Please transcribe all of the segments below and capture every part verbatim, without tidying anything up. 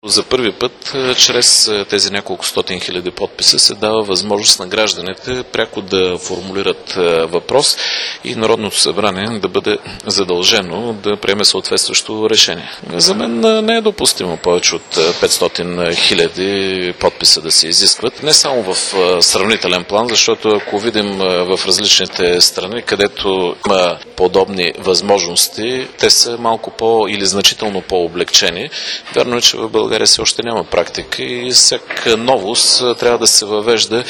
За първи път, чрез тези няколко стотин хиляди подписа, се дава възможност на гражданите пряко да формулират въпрос и Народното събрание да бъде задължено да приеме съответстващо решение. За мен не е допустимо повече от петстотин хиляди подписа да се изискват. Не само в сравнителен план, защото ако видим в различните страни, където има подобни възможности, те са малко по- или значително по-облегчени. Вярно е, че в България все още няма практика и всяка новост трябва да се въвежда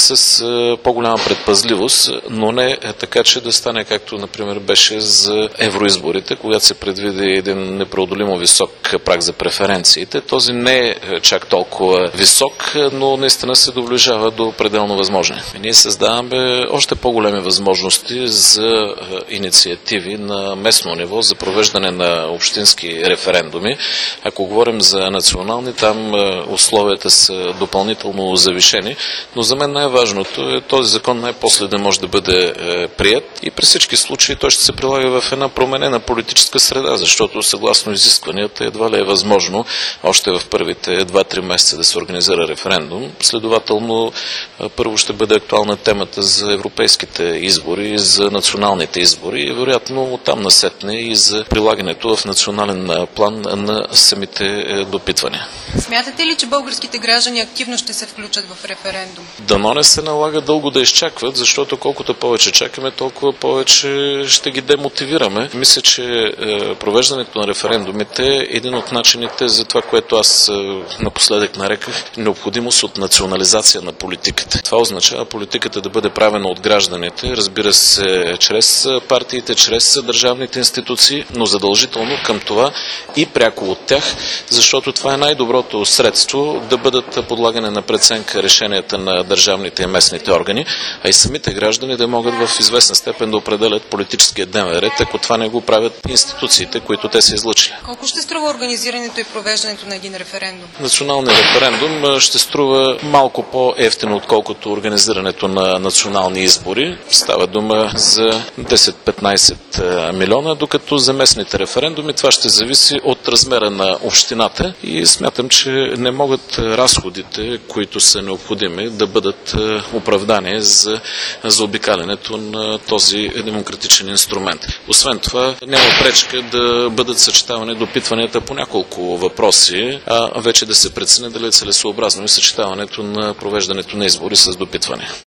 с по-голяма предпазливост, но не така, че да стане както, например, беше за евроизборите, когато се предвиди един непреодолимо висок праг за преференциите. Този не е чак толкова висок, но наистина се доближава до пределно възможно. Ние създаваме още по-големи възможности за инициативи на местно ниво, за провеждане на общински референдуми. Ако говорим за национални, там условията са допълнително завишени, но за мен най-важното е този закон най-после да може да бъде прият и при всички случаи той ще се прилага в една променена политическа среда, защото съгласно изискванията едва ли е възможно още в първите два-три месеца да се организира референдум. Следователно, първо ще бъде актуална темата за европейските избори, за националните избори и вероятно оттам насетне и за прилагането в национален план на самите допитвания. Смятате ли, че българските граждани активно ще се включат в референдум? Дано не се налага дълго да изчакват, защото колкото повече чакаме, толкова повече ще ги демотивираме. Мисля, че е, провеждането на референдумите е един от начините за това, което аз е, напоследък нареках необходимост от национализация на политиката. Това означава политиката да бъде правена от гражданите, разбира се, чрез партиите, чрез държавните институции, но задължително към това и пряко от тях, защото това е най-доброто средство да бъдат подлагани на преценка решенията на държавните и местните органи, а и самите граждани да могат в известна степен да определят политическия дневен ред, ако това не го правят институциите, които те са излъчили. Колко ще струва организирането и провеждането на един референдум? Националният референдум ще струва малко по-евтино, отколкото организирането на национални избори. Става дума за десет-петнайсет милиона, докато за местните референдуми това ще зависи от размера на общината и смятам, че не могат разходите, които са необходими, да бъдат оправдани за заобикалянето на този демократичен инструмент. Освен това, няма пречка да бъдат съчетавани допитванията по няколко въпроси, а вече да се прецени дали е целесообразно и съчетаването на провеждането на избори с допитване.